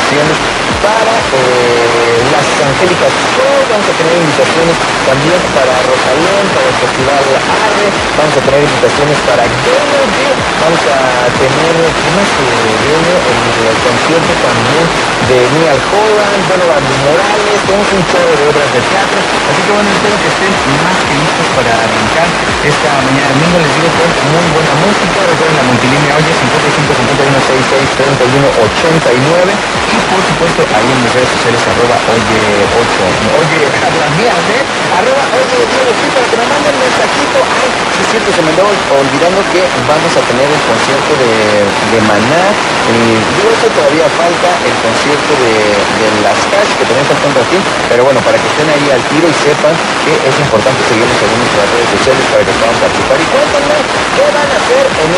invitaciones para las Angélicas Show, vamos a tener invitaciones también para Rosalén, para el Festival Arre, vamos a tener invitaciones para Energy, vamos a tener, ¿qué más se viene? El concierto también de Niall Horan, Donovan Morales, tenemos un chorro de obras de teatro, así que bueno, espero que estén más que listos para arrancar esta mañana de domingo, les digo con muy buena música, recuerden la multilínea Oye 55 51 66 31 89 y por supuesto ahí en mis redes sociales @oye8, oye, las mías, @oye9, para que me manden mensajito. Ay, sí es cierto, se me andaba olvidando que vamos a tener el concierto de Maná, digo, eso todavía falta, el concierto de las Cash, que también falta un ratín, pero bueno, para que estén ahí al tiro y sepan que es importante seguirnos en nuestras redes sociales para que puedan participar. Y cuéntenme, ¿qué van a hacer en